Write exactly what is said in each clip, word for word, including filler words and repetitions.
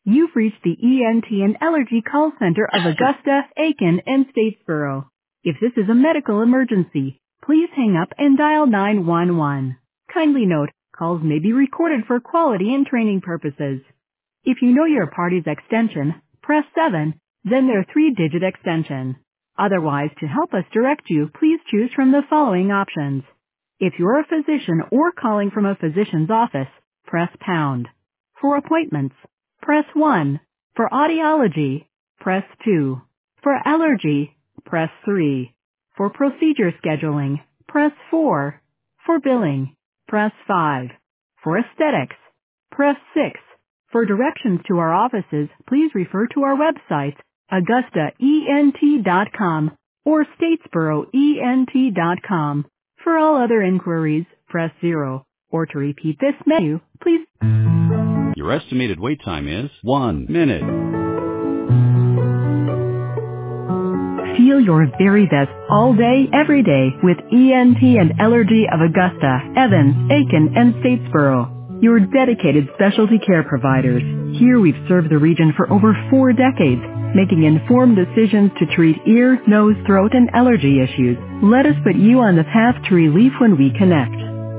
You've reached the E N T and Allergy Call Center of Augusta, Aiken, and Statesboro. If this is a medical emergency, please hang up and dial nine one one. Kindly note, calls may be recorded for quality and training purposes. If you know your party's extension, press seven, then their three-digit extension. Otherwise, to help us direct you, please choose from the following options. If you're a physician or calling from a physician's office, press pound. For appointments, press one. For audiology, press two. For allergy, press three. For procedure scheduling, press four. For billing, press five. For aesthetics, press six. For directions to our offices, please refer to our website, augusta ent dot com or statesboro ent dot com. For all other inquiries, press zero. Or to repeat this menu, please. Your estimated wait time is one minute. Feel your very best all day, every day with E N T and Allergy of Augusta, Evans, Aiken, and Statesboro. Your dedicated specialty care providers. Here we've served the region for over four decades, making informed decisions to treat ear, nose, throat, and allergy issues. Let us put you on the path to relief when we connect.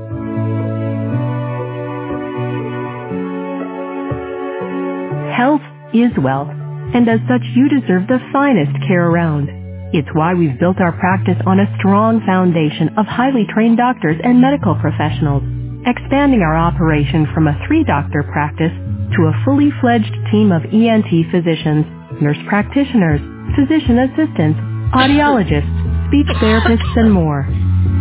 Health is wealth, and as such you deserve the finest care around. It's why we've built our practice on a strong foundation of highly trained doctors and medical professionals, expanding our operation from a three-doctor practice to a fully fledged team of E N T physicians, nurse practitioners, physician assistants, audiologists, speech therapists, and more.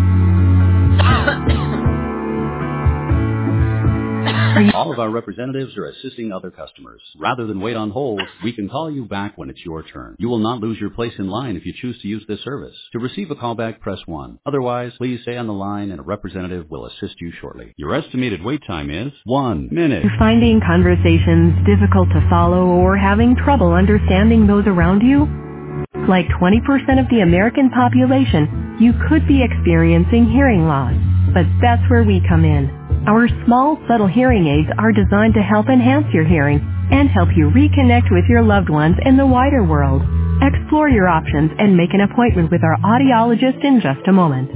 All of our representatives are assisting other customers. Rather than wait on hold, we can call you back when it's your turn. You will not lose your place in line if you choose to use this service. To receive a callback, press one. Otherwise, please stay on the line and a representative will assist you shortly. Your estimated wait time is one minute. You're finding conversations difficult to follow or having trouble understanding those around you? Like twenty percent of the American population, you could be experiencing hearing loss. But that's where we come in. Our small, subtle hearing aids are designed to help enhance your hearing and help you reconnect with your loved ones in the wider world. Explore your options and make an appointment with our audiologist in just a moment.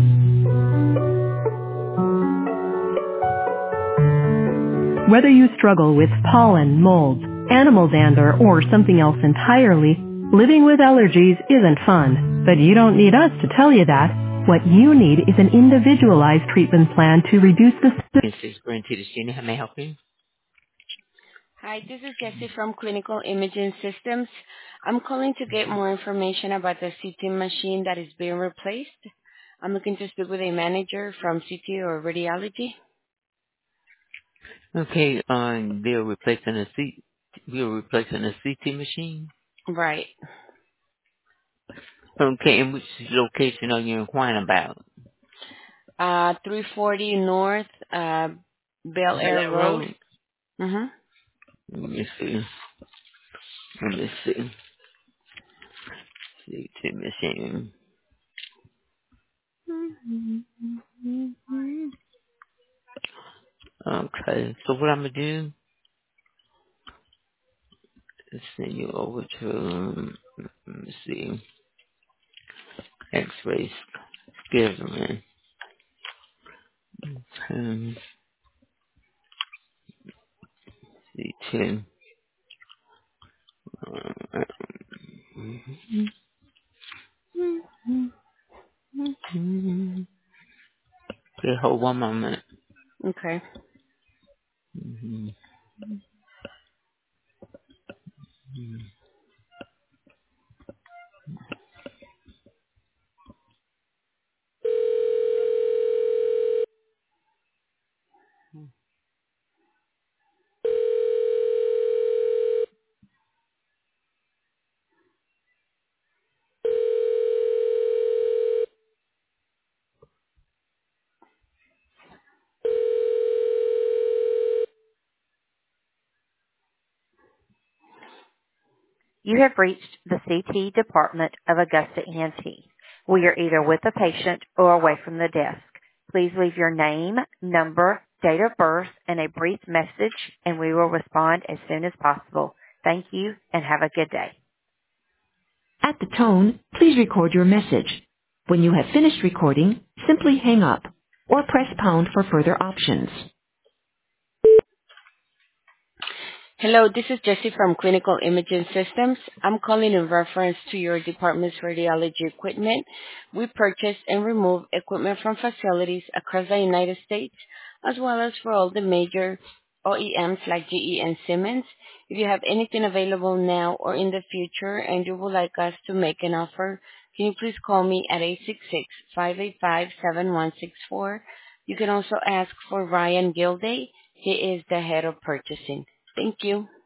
Whether you struggle with pollen, molds, animal dander, or something else entirely, living with allergies isn't fun. But you don't need us to tell you that. What you need is an individualized treatment plan to reduce the... This is Guaranteed Senior. How may I help you? Hi, this is Jessie from Clinical Imaging Systems. I'm calling to get more information about the C T machine that is being replaced. I'm looking to speak with a manager from C T or radiology. Okay, um, they're replacing a C. We're replacing a C T machine. Right. Okay, and which location are you inquiring about? Uh, three forty North uh, Bel Air Bel Road. Road. Mm-hmm. Let me see. Let me see. C T machine. Okay, so what I'm gonna do is send you over to, let me see, X-ray scheduling. Um, C T. Uh, okay, hold one moment. Okay. Mm-hmm. You have reached the C T department of Augusta E N T. We are either with the patient or away from the desk. Please leave your name, number, date of birth, and a brief message, and we will respond as soon as possible. Thank you and have a good day. At the tone, please record your message. When you have finished recording, simply hang up or press pound for further options. Hello, this is Jessie from Clinical Imaging Systems. I'm calling in reference to your department's radiology equipment. We purchase and remove equipment from facilities across the United States, as well as for all the major O E Ms like G E and Siemens. If you have anything available now or in the future and you would like us to make an offer, can you please call me at eight six six, five eight five, seven one six four. You can also ask for Ryan Gilday. He is the head of purchasing. Thank you.